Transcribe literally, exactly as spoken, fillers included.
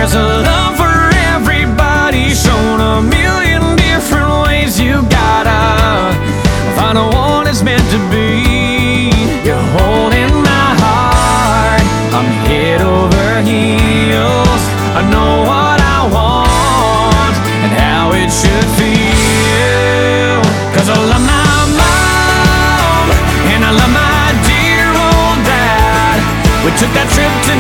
There's a love for everybody, shown a million different ways. You gotta find the one that's meant to be.